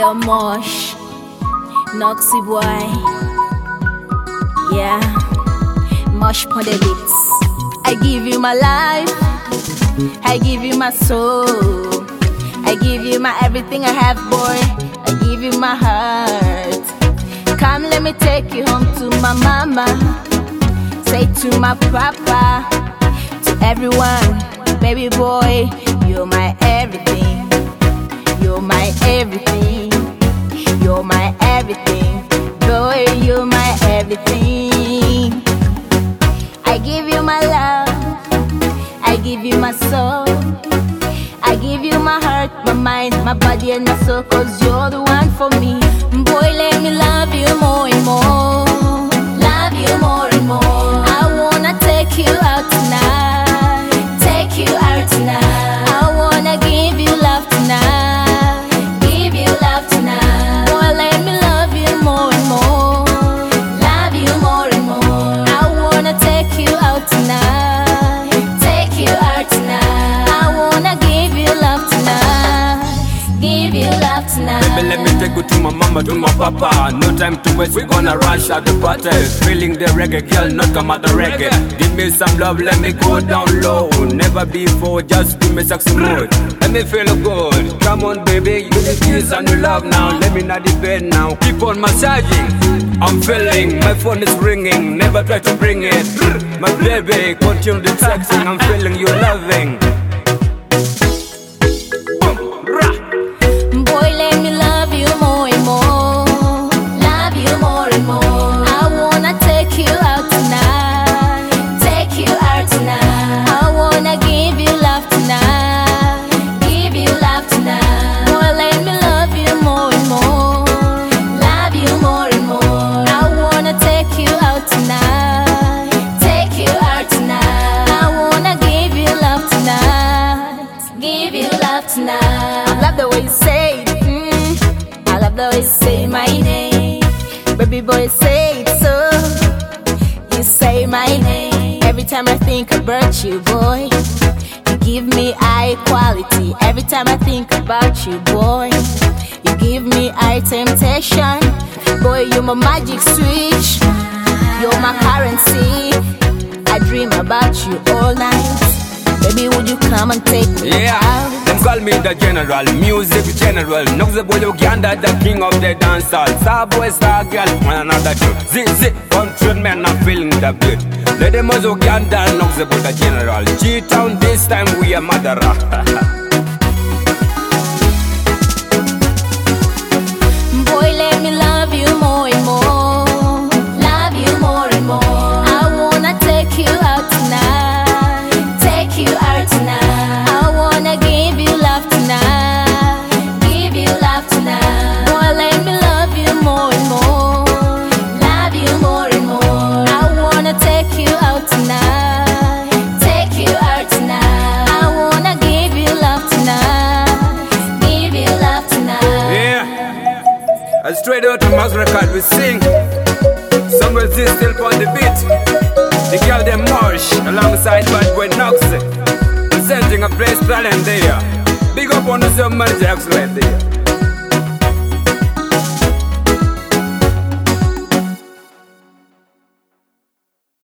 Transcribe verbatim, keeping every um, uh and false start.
Yo, Mosh, Noxy boy, yeah, Mosh pon the beats. I give you my life, I give you my soul, I give you my everything I have, boy. I give you my heart. Come, let me take you home to my mama. Say to my papa, to everyone, baby boy, you're my everything. You're my everything. You're my everything. Boy, you're my everything. I give you my love, I give you my soul, I give you my heart, my mind, my body and my soul, cause you're the one for me. Boy, let me love you more and more, love you more and more. I wanna take you out tonight, take you out tonight. I wanna give you love tonight, give you love tonight. Boy, let me love you more and more, love you more and more. I wanna take you out tonight, take you out tonight. I wanna give you love tonight, give you love tonight. Baby, let me take you to my mama, to my papa. No time to waste, we gonna rush out the party. Feeling the reggae, girl, not come out the reggae. Give me some love, let me go down low. Never before, just give me sexy mood. Let me feel good, come on baby. You the kiss and you love now, let me not depend now. Keep on massaging, I'm feeling, my phone is ringing. Never try to bring it, my baby, continue the texting. I'm feeling you loving. Boy, let me love you more and more, love you more and more. I wanna take you out tonight, take you out tonight. I wanna give you love tonight, give you love tonight. Boy, let me love you more and more, love you more and more. I wanna take you out tonight, take you out tonight. I wanna give you love tonight, give you love tonight. I love the way you say it, mm. I love the way you say my name. Baby boy, say it so. You say my name. Every time I think about you, boy, you give me high quality. Every time I think about you, boy, you give me high temptation. Boy, you're my magic switch, you're my currency. I dream about you all night. Baby, would you come and take me yeah. out? Them call me the general, music general. Noxy boy Uganda, the king of the dancehall. Star boy, star girl, and another two. Zip, zip, country men are feeling the beat. Let them was Uganda, Noxy boy the general. G-Town, this time we are Madara. Boy, let me love you more and more, love you more and more. I wanna take you out tonight, take you out tonight. I wanna give you love tonight, give you love tonight. Boy, let me love you more and more, love you more and more. I wanna take you out tonight, take you out tonight. I wanna give you love tonight, give you love tonight. Yeah, and straight out of Max record we sing. Somewhere this still on the beat. The girl them Mosh alongside Bad Boy Noxy. Presenting a place talent there. Big up on the sub manager excellent there.